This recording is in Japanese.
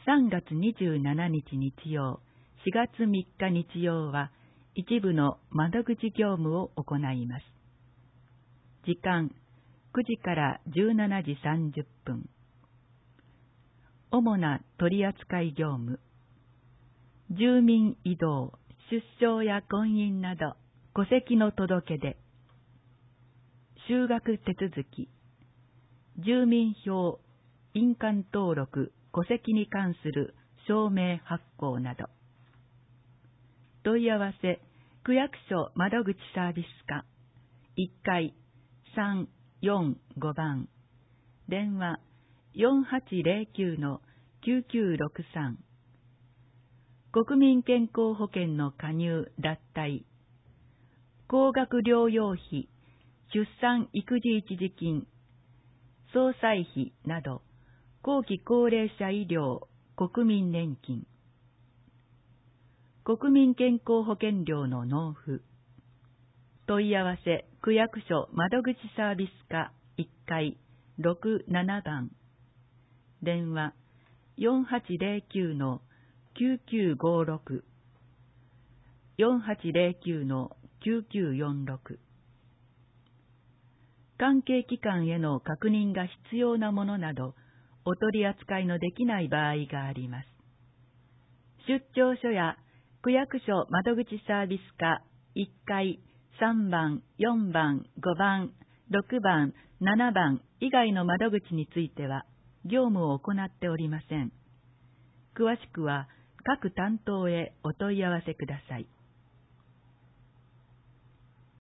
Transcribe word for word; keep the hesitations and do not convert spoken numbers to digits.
さんがつにじゅうしちにち日曜、しがつみっか日曜は一部の窓口業務を行います。時間くじからじゅうしちじさんじゅっぷん。主な取扱業務。住民移動、出生や婚姻など戸籍の届け出。就学手続き。住民票、印鑑登録、戸籍に関する証明発行など。問い合わせ、区役所窓口サービス課、いっかい、さんよんごばん。電話、よんはちゼロきゅうのきゅうきゅうろくさん。国民健康保険の加入脱退。高額療養費、出産育児一時金、総裁費など、後期高齢者医療、国民年金。国民健康保険料の納付。問い合わせ、区役所窓口サービス課いっかい、ろくななばん。電話、よんはちゼロきゅうのきゅうきゅうごろく。よんはちゼロきゅうのきゅうきゅうよんろく。関係機関への確認が必要なものなど、お取り扱いのできない場合があります。出張所や区役所窓口サービス課いっかい、さんばん、よんばん、ごばん、ろくばん、ななばん以外の窓口については業務を行っておりません。詳しくは各担当へお問い合わせください。